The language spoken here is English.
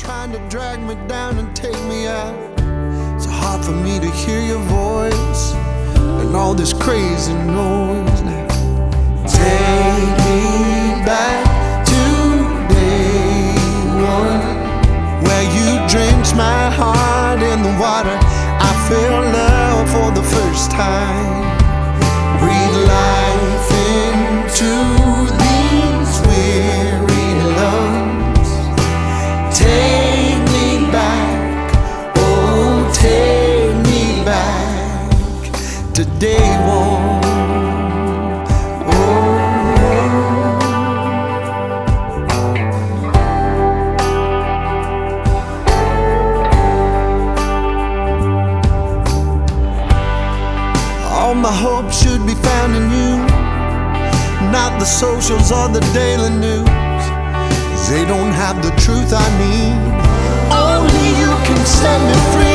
trying to drag me down and take me out. It's hard for me to hear your voice and all this crazy noise now. Take me back to day one, where you drenched my heart in the water. I felt love for the first time. Breathe life into these weary lungs. Take me back, oh, take me back to day one. All my hope should be found in you, not the socials or the daily news. 'Cause they don't have the truth I need. Only you can set me free.